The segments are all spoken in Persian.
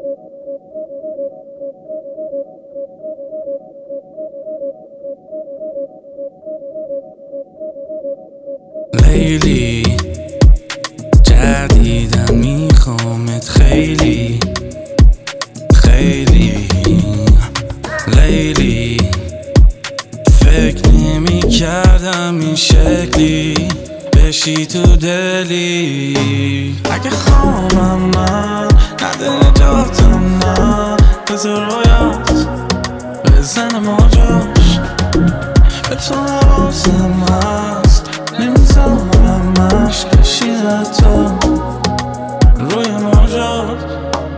لیلی جدیدن میخوامت خیلی خیلی. لیلی فکر نمی کردم این شکلی بشی تو دلی. اگه خوابم من نده نجاتم نه، بذار رویات بزن موجاش، به تو حواسم هست نمیذارم مشک کشیده تو روی موجات.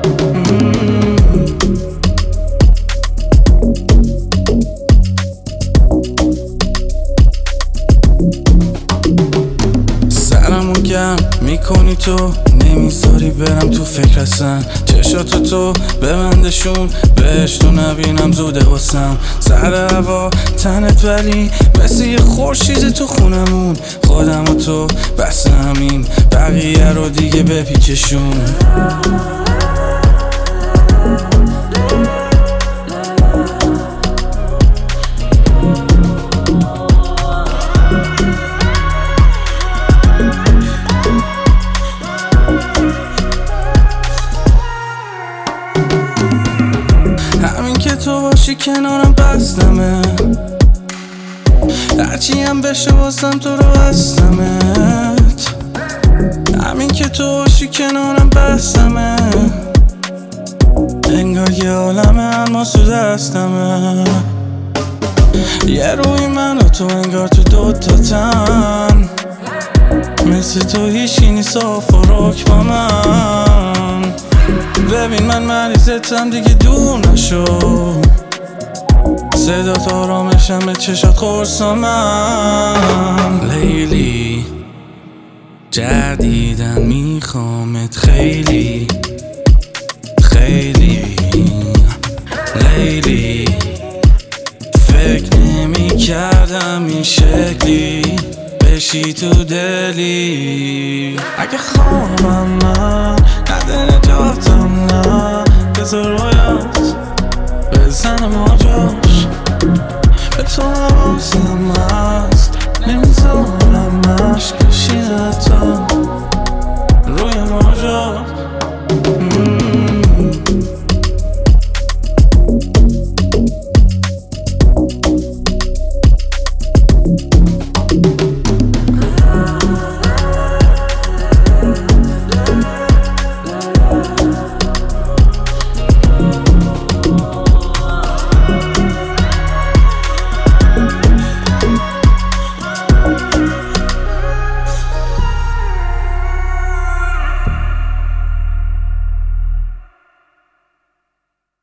سرمو گرم میکنی تو، نمیذاری برم تو فکر هستن. چشاتو تو ببندشون، بهش تو نبینم زوده واسم. سر هوا تنت ولی مثل یه خورشید تو خونمون. خودم و تو بس همین، بقیه رو دیگه بپیچشون. همین که تو باشی کنارم بستمه، هرچی هم بشه واسم تو رو بستمت. همین که تو باشی کنارم بستمه، انگار یه عالم الماس تو دستمه. یه روی من و تو انگار تو دوتا تن، مثل تو هیچی نیست صاف و رک با من. ببین من مریضتم دیگه دور نشو، صدات آرامشم به چشات خورسامم. لیلی جدیدن میخوامت خیلی خیلی. لیلی فکر نمی کردم این شکلی بشی تو دلی. اگه خوابم